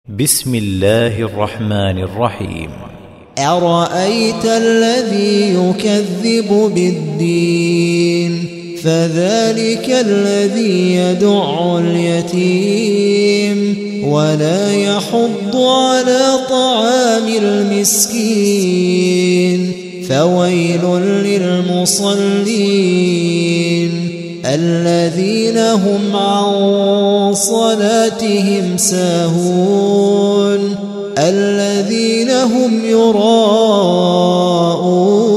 بسم الله الرحمن الرحيم. أرأيت الذي يكذب بالدين فذلك الذي يدع اليتيم ولا يحض على طعام المسكين فويل للمصلين الذين هم عن صلاتهم ساهون الذين هم يراءون